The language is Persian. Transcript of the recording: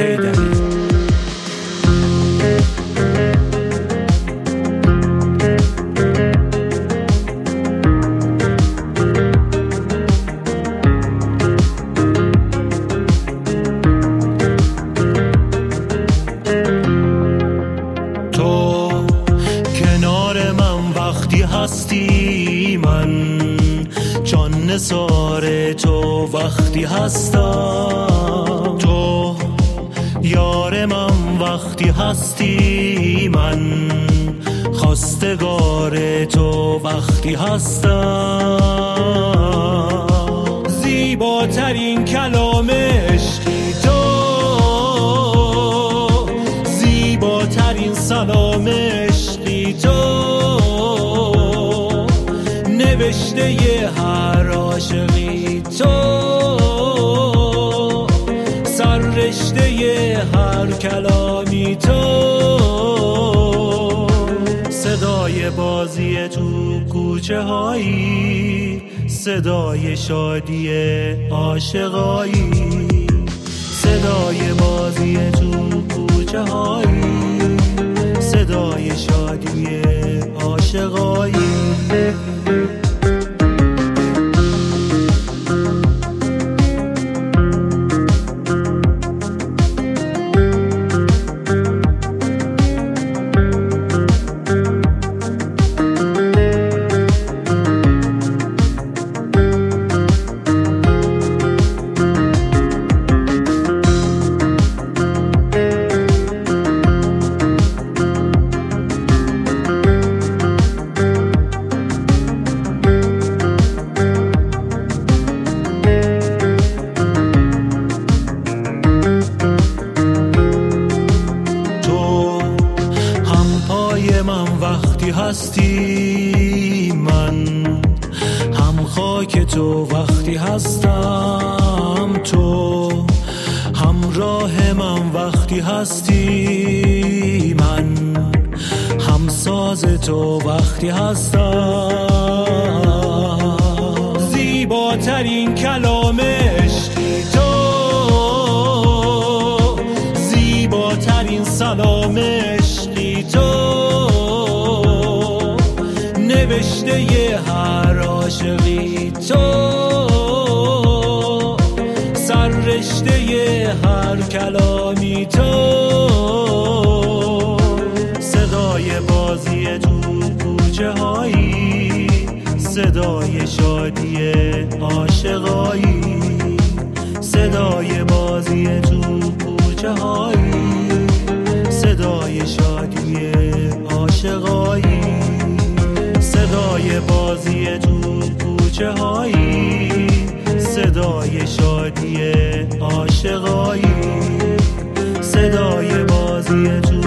هیدری. تو کنار من وقتی هستی، من جان نثار تو وقتی هستم. تو یار من وقتی هستی، من خواستگار تو وقتی هستم. زیباترین کلام عشقی تو، زیباترین سلام عشقی تو، نوشته ی هر عاشقی تو، سررشته ی هر کلامی تو. صدای بازی تو کوچه هایی، صدای شادی عاشقایی. صدای بازی تو کوچه هایی، صدای شادی عاشقایی. من وقتی هستی، من هم خاک تو وقتی هستم. تو همراه من وقتی هستی، من هم ساز تو وقتی هستم. زیباترین کلام عشقی تو، زیباترین سلام عشقی تو، نوشته ی هر عاشقی تو، سررشته ی هر کلامی تو. صدای بازی تو کوچه هایی، صدای شادی عاشقایی. صدای بازی تو کوچه هایی، صدای شادی عاشقایی. صدای بازی تو کوچه هایی، صدای شادی عاشقایی. صدای بازی تو